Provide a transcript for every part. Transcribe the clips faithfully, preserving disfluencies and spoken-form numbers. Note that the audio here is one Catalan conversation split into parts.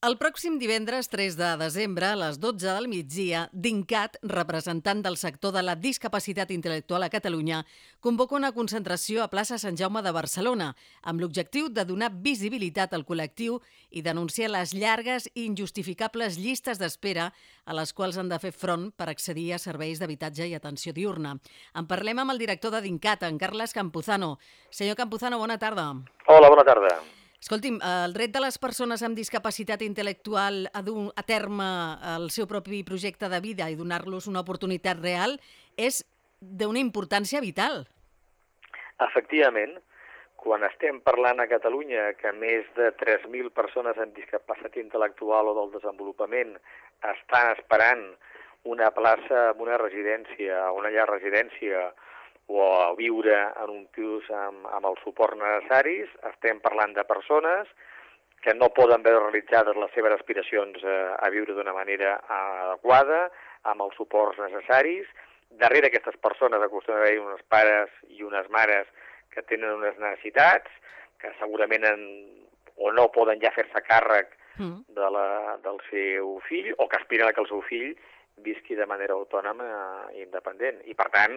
El pròxim divendres tres de desembre, a les dotze del migdia, DINCAT, representant del sector de la discapacitat intel·lectual a Catalunya, convoca una concentració a plaça Sant Jaume de Barcelona, amb l'objectiu de donar visibilitat al col·lectiu i denunciar les llargues i injustificables llistes d'espera a les quals han de fer front per accedir a serveis d'habitatge i atenció diurna. En parlem amb el director de DINCAT, en Carles Campuzano. Senyor Campuzano, bona tarda. Hola, bona tarda. Escolti'm, el dret de les persones amb discapacitat intel·lectual a dur a terme el seu propi projecte de vida i donar-los una oportunitat real és d'una importància vital. Efectivament, quan estem parlant a Catalunya que més de tres mil persones amb discapacitat intel·lectual o del desenvolupament estan esperant una plaça en una residència, una llar residència, o a viure en un pis amb, amb els suports necessaris, estem parlant de persones que no poden veure realitzades les seves aspiracions a, a viure d'una manera adequada, amb els suports necessaris. Darrere aquestes persones acostumen a haver uns pares i unes mares que tenen unes necessitats, que segurament en, o no poden ja fer-se càrrec mm. de la, del seu fill, o que aspiren a que el seu fill visqui de manera autònoma i independent. I per tant,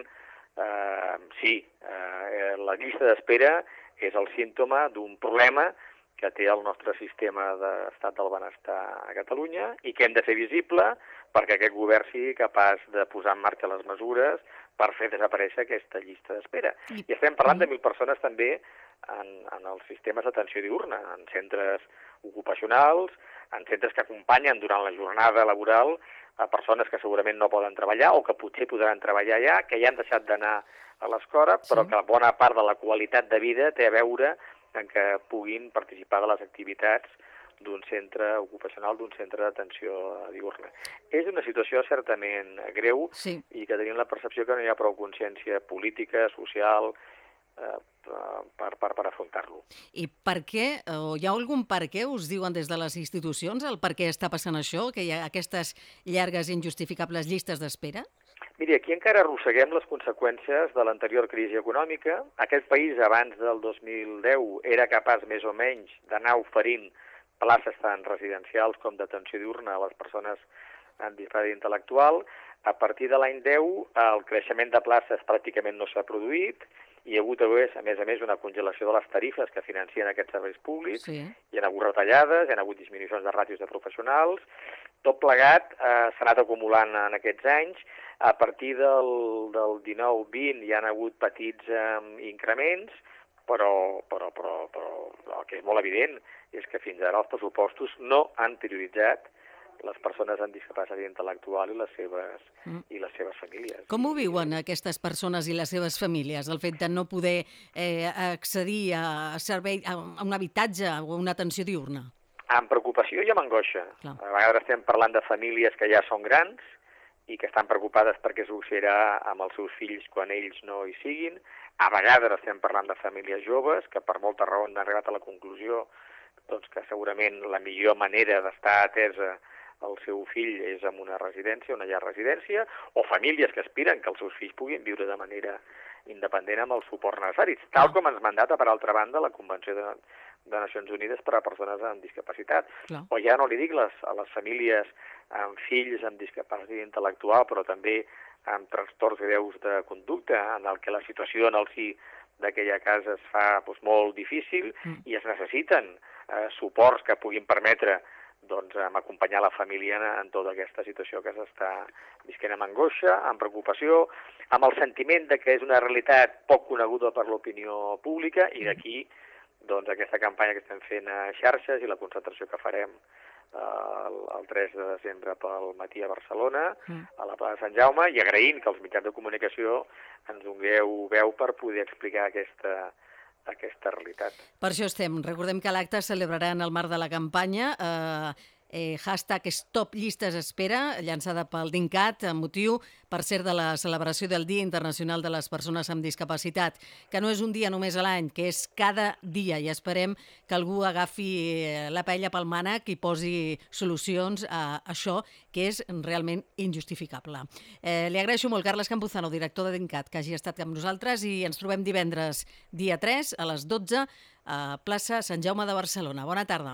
Uh, sí, uh, la llista d'espera és el símptoma d'un problema que té el nostre sistema d'estat del benestar a Catalunya i que hem de fer visible perquè aquest govern sigui capaç de posar en marxa les mesures per fer desaparèixer aquesta llista d'espera. I estem parlant de mil persones també en, en els sistemes d'atenció diurna, en centres ocupacionals, en centres que acompanyen durant la jornada laboral a persones que segurament no poden treballar o que potser podran treballar ja, que ja han deixat d'anar a l'escola, però sí. que bona part de la qualitat de vida té a veure en que puguin participar de les activitats d'un centre ocupacional, d'un centre d'atenció diurna. És una situació certament greu sí. i que tenim la percepció que no hi ha prou consciència política, social, eh, per, per, per afrontar-lo. I per què, o hi ha algun per què us diuen des de les institucions el per què està passant això, que hi ha aquestes llargues i injustificables llistes d'espera? Miri, aquí encara arrosseguem les conseqüències de l'anterior crisi econòmica. Aquest país, abans del dos mil deu, era capaç més o menys d'anar oferint places tant residencials com d'atenció diurna a les persones amb discapacitat intel·lectual. A partir de l'any deu, el creixement de places pràcticament no s'ha produït, hi ha hagut, a més a més, una congelació de les tarifes que financien aquests serveis públics, sí. hi ha hagut retallades, hi ha hagut disminucions de ràtios de professionals, tot plegat eh, s'ha anat acumulant en aquests anys. A partir del, del dinou vint hi han hagut petits eh, increments, però, però, però, però el que és molt evident és que fins ara els pressupostos no han prioritzat les persones amb discapacitat intel·lectual i les seves, mm. i les seves famílies. Com ho viuen aquestes persones i les seves famílies, el fet de no poder eh, accedir a, servei, a un habitatge o una atenció diurna? Amb preocupació i amb angoixa. Clar. A vegades estem parlant de famílies que ja són grans i que estan preocupades perquè succeirà amb els seus fills quan ells no hi siguin. A vegades estem parlant de famílies joves que per molta raó han arribat a la conclusió doncs, que segurament la millor manera d'estar atesa el seu fill és en una residència, una llar residència, o famílies que aspiren que els seus fills puguin viure de manera independent amb els suports necessaris, tal com ens mandata, per altra banda, la Convenció de, de Nacions Unides per a persones amb discapacitat. Clar. O ja no li dic les, a les famílies amb fills amb discapacitat intel·lectual, però també amb trastorns greus de conducta, en el que la situació en el si d'aquella casa es fa doncs, molt difícil mm. i es necessiten eh, suports que puguin permetre doncs, amb acompanyar la família en tota aquesta situació que s'està visquent amb angoixa, amb preocupació, amb el sentiment de que és una realitat poc coneguda per l'opinió pública i d'aquí doncs, aquesta campanya que estem fent a xarxes i la concentració que farem eh, el, el tres de desembre pel matí a Barcelona, a la plaça Sant Jaume, i agraint que els mitjans de comunicació ens dongueu veu per poder explicar aquesta aquesta realitat. Per això estem. Recordem que l'acte es celebrarà en el marc de la campanya eh, eh, hashtag Stop Llistes Espera, llançada pel DINCAT, amb motiu, per cert, de la celebració del Dia Internacional de les Persones amb Discapacitat, que no és un dia només a l'any, que és cada dia, i esperem que algú agafi la paella pel mànec i posi solucions a això, que és realment injustificable. Eh, li agraeixo molt, Carles Campuzano, director de DINCAT, que hagi estat amb nosaltres, i ens trobem divendres dia tres a les dotze a plaça Sant Jaume de Barcelona. Bona tarda. Moltes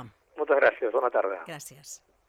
Moltes gràcies, bona tarda. Gràcies.